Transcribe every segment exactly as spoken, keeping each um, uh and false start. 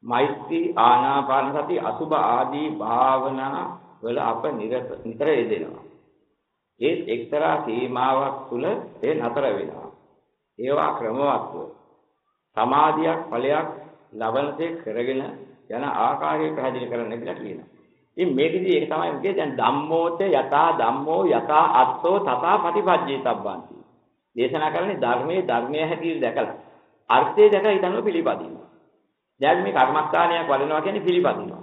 මෛත්‍රී ආනාපාන සති අසුභ ආදී භාවනා වල අප නිතර යෙදෙනවා. ඒ එක්තරා සීමාවක් තුල ඒ නතර වෙනවා. ඒවා ක්‍රමවත්ව සමාධියක් ඵලයක් ලබනසේ කරගෙන යන ආකාරය පැහැදිලි කරන්න කියලා කියනවා. ඉතින් මේකෙදී ඒක තමයි මේකේ දැන් ධම්මෝච යථා ධම්මෝ යථා අත්තෝ තථා පටිපජ්ජේතබ්බන්ති. දේශනා කරන්නේ ධර්මයේ ධර්මයේ හැටියට දැකලා අර්ථය දැක ඊටම පිළිපදිනවා. දැන් මේ කර්මස්ථානයක් වඩනවා කියන්නේ පිළිපදිනවා.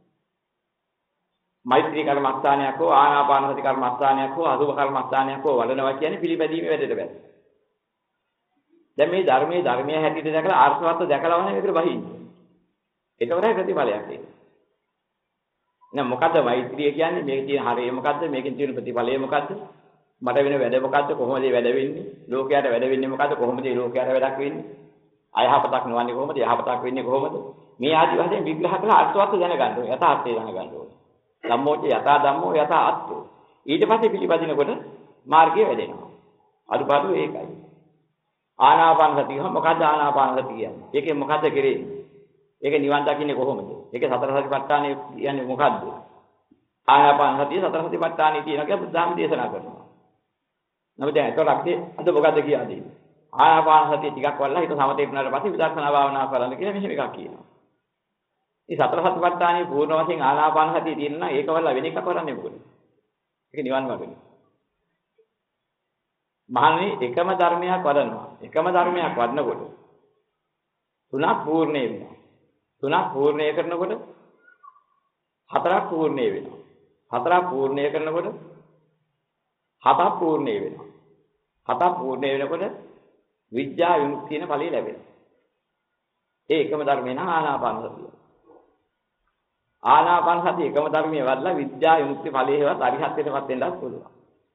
මෛත්‍රී කර්මස්ථානයක් හෝ ආනාපාන සති කර්මස්ථානයක් හෝ අසුභ කර්මස්ථානයක් හෝ වඩනවා කියන්නේ පිළිපැදීමේ වැඩට බැහැ. දැන් මේ ධර්මයේ ධර්මයේ හැටියට දැකලා අර්ථවත් දැකලා වහන මේකට බහින්නේ. ඒක තමයි ප්‍රතිඵලයක් ඒක. එහෙනම් මොකද්ද මෛත්‍රිය කියන්නේ? මේකේ තියෙන හරය මොකද්ද? මේකෙන් තියෙන ප්‍රතිඵලය මොකද්ද? මට වෙන වැඩ මොකද්ද? කොහොමද මේ වැඩ වෙන්නේ? ලෝකයට වැඩ වෙන්නේ මොකද්ද? කොහොමද මේ ලෝකයට වැඩක් වෙන්නේ? අයහපතක් නොවන්නේ කොහොමද? යහපතක් වෙන්නේ කොහොමද? මේ ආදි වශයෙන් විග්‍රහ කරලා අර්ථවත් දැනගන්න ඕනේ. යථාර්ථය දැනගන්න ඕනේ. ධම්මෝච යථා ධම්මෝ යථා අත්තෝ. ඊට පස්සේ පිළිපදිනකොට මාර්ගය වැඩෙනවා. අදුපාඩු ඒකයි. ආනාපාන සතිය මොකද්ද ආනාපාන සතිය කියන්නේ? ඒකේ මොකද්ද කෙරෙන්නේ? ඒක නිවන් දකින්නේ කොහොමද? ඒකේ සතර සතිපට්ඨානය කියන්නේ මොකද්ද? ආනාපාන සතිය සතර සතිපට්ඨානය කියනවා කියලා බුදුහාම දේශනා කරනවා. නමුත් දැන් ඒතකොට අපි අද මොකද්ද කියන්නේ? ආනාපාන සතිය ටිකක් වල්ලා හිත සමතේ වුණාට පස්සේ විදර්ශනා භාවනා කරන්න කියලා මෙහෙම එකක් කියනවා. මේ සතර සතිපට්ඨානයේ පූර්ණ වශයෙන් ආනාපාන සතිය තියෙනවා ඒක වල්ලා වෙන එකක් කරන්නේ මොකද? ඒක නිවන් මාර්ගනේ. මහන්නේ එකම ධර්මයක් වඩනවා. එකම ධර්මයක් වඩනකොට තුනක් පූර්ණේ වෙනවා. තුනක් පූර්ණේ කරනකොට හතරක් පූර්ණේ වෙනවා. හතරක් පූර්ණේ කරනකොට හතක් පූර්ණේ වෙනවා. හතක් පූර්ණේ වෙනකොට විද්‍යා විමුක්තියන ඵලය ලැබෙනවා. ඒ එකම ධර්මේ නම් ආනාපාන සතිය. ආනාපාන සතිය එකම ධර්මයේ වඩලා විද්‍යා විමුක්ති ඵලයේ හේවත් අරිහත්ත්වයටපත් වෙන්නත් පුළුවන්.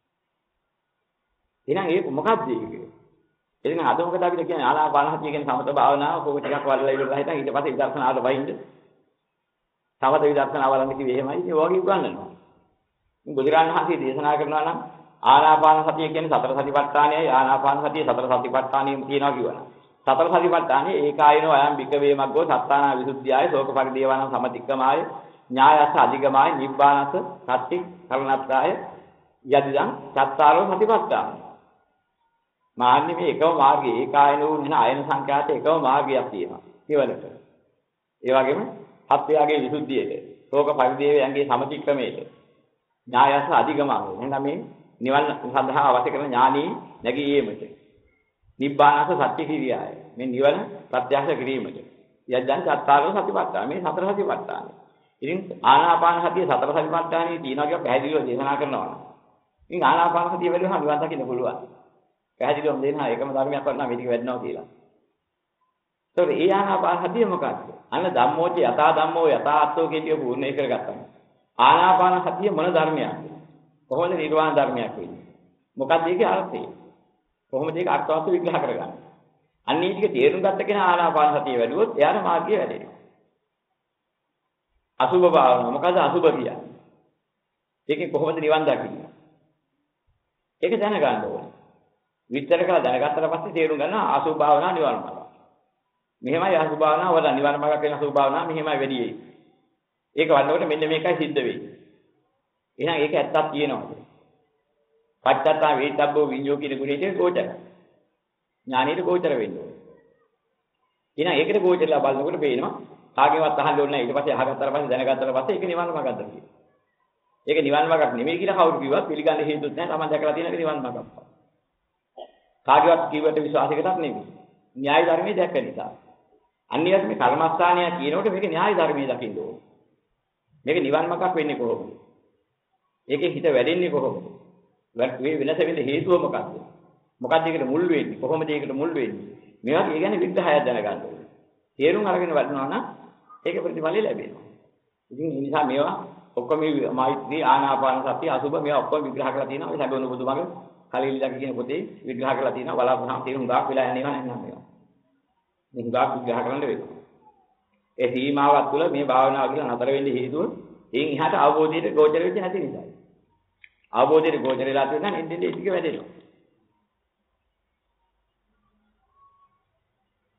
එහෙනම් ඒක මොකක්ද ඒක? එදින අද මොකද අපිට කියන්නේ ආනාපාන සතිය කියන්නේ සමත භාවනාව කොහොම ටිකක් වඩලා ඉවරලා හිටන් ඊට පස්සේ විදර්ශනාවට වයින්ද? සමත විදර්ශනාව වලන්න කිව්වේ එහෙමයි. ඒ වගේ උගන්වනවා. බුදුරණන් වහන්සේ දේශනා කරනවා නම් ආනාපාන සතිය කියන්නේ සතර සතිපට්ඨානයයි ආනාපාන සතිය සතර සතිපට්ඨානියම තියෙනවා කියවන. සතර සතිපට්ඨානේ ඒකායනෝ අයම් භික්ඛවේ මග්ගෝ සත්තානා විසුද්ධියයි ශෝක පරිදේවාන සමතික්කමාය ඥායස අධිගමාය නිබ්බානස සත්‍ති කරණත්තාය යදිදං සත්තාරෝ සතිපට්ඨාන. මාන්නේ මේ එකම මාර්ගයේ ඒකායනෝ වෙන ආයන සංඛ්‍යාත එකම මාර්ගයක් තියෙනවා කියවලට. ඒ වගේම සත්‍යයගේ විසුද්ධියට ශෝක පරිදේවයන්ගේ සමතික්කමයට ඥායස අධිගමාය. එහෙනම් මේ නිවන් සඳහා අවශ්‍ය කරන ඥානී නැගීමට නිබ්බානස සත්‍ය කිරියාය. මේ නිවන ප්‍රත්‍යක්ෂ කිරීමට යද්දන් සත්තාරෝ සතිපට්ඨාන. මේ සතර සතිපට්ඨාන. ඉතින් ආනාපාන සතිය සතර සතිපට්ඨානෙ තියෙනවා කියලා පැහැදිලිව දේශනා කරනවා. ඉතින් ආනාපාන සතිය වෙලෙම නිවන් දකින්න පුළුවන්. පැහැදිලිවම දෙනවා එකම ධර්මයක් වටනා මේ ටික වැඩනවා කියලා. ඒතකොට ඒ ආනාපාන සතිය මොකක්ද? අන්න ධම්මෝච යථා ධම්මෝ යථාත්ෝ කියන පූර්ණේ කරගත්තා. ආනාපාන සතිය මොන ධර්මයක්ද? කොහොමද නිර්වාණ ධර්මයක් වෙන්නේ? මොකක්ද ඒකේ අර්ථය? කොහොමද ඒක අර්ථවත් විග්‍රහ කරගන්නේ? අන්න මේ ටික තේරුම් ගත්ත කෙනා ආනාපාන සතිය වැඩුවොත් එයාට මාර්ගය වැඩෙනවා. අසුභ භාවනාව මොකද අසුභ කියන්නේ? ඒකෙන් කොහොමද නිවන් දකින්නේ? ඒක දැනගන්න ඕනේ. විස්තර කරලා දැනගත්තට පස්සේ තේරුම් ගන්නවා අසුභ භාවනාව නිවන් මාර්ගය. මෙහෙමයි අසුභ භාවනාව වල නිවන් මාර්ගයක් වෙන අසුභ භාවනාව මෙහෙමයි වැඩි වෙයි. ඒක වඩනකොට මෙන්න මේකයි සිද්ධ වෙන්නේ. එහෙනම් ඒක ඇත්තක් තියෙනවා. පච්චත්තා වේතබ්බෝ විඤ්ඤෝ කියන ගුණයට ගෝචර. ඥානෙට ගෝචර වෙන්න ඕනේ. එහෙනම් ඒකට ගෝචරලා බලනකොට පේනවා කාගේවත් අහන්න ඕනේ නැහැ. ඊට පස්සේ අහගත්තාට පස්සේ දැනගත්තාට පස්සේ ඒක නිවන් මාර්ගයක්ද කියලා. ඒක නිවන් මාර්ගයක් නෙමෙයි කියලා කවුරු කිව්වත් පිළිගන්න හේතුත් නැහැ. Taman දැකලා තියෙන එක නිවන් මාර්ගයක්. කාගේවත් කිව්වට විශ්වාසයකටත් නෙමෙයි. න්‍යාය ධර්මයේ දැක්ක නිසා. අනිවාර්යයෙන් මේ කර්මස්ථානය කියනකොට මේක න්‍යාය ධර්මයේ දකින්න ඕනේ. මේක නිවන් මාර්ගයක් වෙන්නේ කොහොමද? ඒකේ හිත වැඩෙන්නේ කොහොමද? මේ වෙනස වෙන්න හේතුව මොකක්ද? මොකක්ද ඒකට මුල් වෙන්නේ? කොහොමද ඒකට මුල් වෙන්නේ? මේවා ඒ කියන්නේ විග්‍රහයක් දැනගන්න ඕනේ. තේරුම් අරගෙන වඩනවා නම් ඒක ප්‍රතිඵලය ලැබෙනවා. ඉතින් ඒ නිසා මේවා ඔක්කොම මෛත්‍රී ආනාපාන සතිය අසුබ මේවා ඔක්කොම විග්‍රහ කරලා තියෙනවා. ඒ ලැබෙන බුදුමගේ කලිලිලක කියන පොතේ විග්‍රහ කරලා තියෙනවා. බලාපොරොත්තු තේරුම් ගාක් වෙලා යන්නේ නැහැ නේද මේවා. මේ ගාක් විග්‍රහ කරන්න වෙනවා. ඒ සීමාවක් තුළ මේ භාවනාව කියලා නතර වෙන්න හේතුව එයින් එහාට අවබෝධයට ගෝචර වෙච්ච නැති නිසා. අවබෝධයට ගෝචර වෙලා තියෙනවා නම් එන්නේ ටික වැඩෙනවා.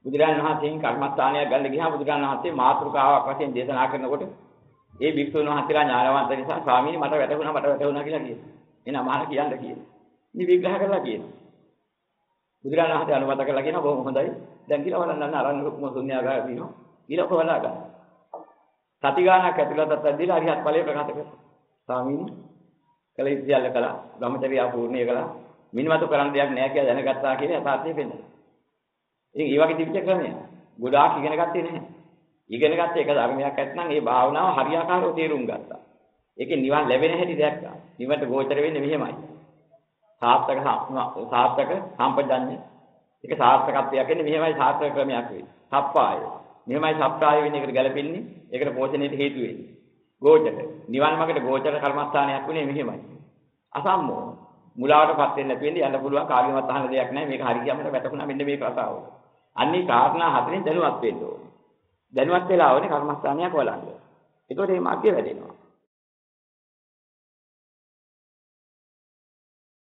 බුදුරජාණන් වහන්සේගෙන් කර්මස්ථානයක් ගන්න ගියාම බුදුරජාණන් වහන්සේ මාතෘකාවක් වශයෙන් දේශනා කරනකොට ඒ භික්ෂුන් වහන්සේලා ඥානවන්ත නිසා ස්වාමීනි මට වැටහුණා මට වැටහුණා කියලා කියනවා. එන මහාන කියන්න කියනවා. ඉනි විග්‍රහ කරලා කියනවා. බුදුරජාණන් වහන්සේ අනුමත කරලා කියනවා බොහොම හොඳයි. දැන් කියලා බලන්න අරන් රුක්ම ශුන්‍යාගාරය දිනනවා. ඊළඟ වලා ගන්න. සති ගානක් ඇතුළතත් ඇදලා අරිහත් ඵලය ප්‍රකාශ කරනවා. ස්වාමීනි කල ඉතියල්ල කළා. බ්‍රහ්මචර්යය පූර්ණිය කළා. මිනිමතු කරන්න දෙයක් නැහැ කියලා දැනගත්තා කියන යථාර්ථය පෙන්නනවා. ඉතින් ඒ වගේ තිබිච්ච ක්‍රමයක්. ගොඩාක් ඉගෙන ගත්තේ නැහැ. ඉගෙන ගත්ත එක ධර්මයක් ඇත්නම් ඒ භාවනාව හරියාකාරව තේරුම් ගත්තා. ඒකේ නිවන් ලැබෙන හැටි දැක්කා. නිවනට ගෝචර වෙන්නේ මෙහෙමයි. සාර්ථක සාර්ථක සම්පජඤ්ඤය. ඒක සාර්ථකත්වයක් වෙන්නේ මෙහෙමයි සාර්ථක ක්‍රමයක් වෙන්නේ. සප්පාය. මෙහෙමයි සප්පාය වෙන්නේ ඒකට ගැලපෙන්නේ. ඒකට පෝෂණයට හේතු වෙන්නේ. ගෝචර. නිවන් මාර්ගයට ගෝචර කර්මස්ථානයක් වෙන්නේ මෙහෙමයි. අසම්මෝහ. මුලාවටපත් වෙන්න නැති වෙන්නේ යන්න පුළුවන් කාගෙවත් අහන්න දෙයක් නැහැ. මේක හරි කියන්න වැටුණා මෙන්න මේ කතාව. අන්නේ කාරණා හතරෙන් දැනුවත් වෙන්න ඕනේ. දැනුවත් වෙලා ඕනේ කර්මස්ථානයක් වළංග. ඒකෝට මේ මාර්ගය වැඩෙනවා.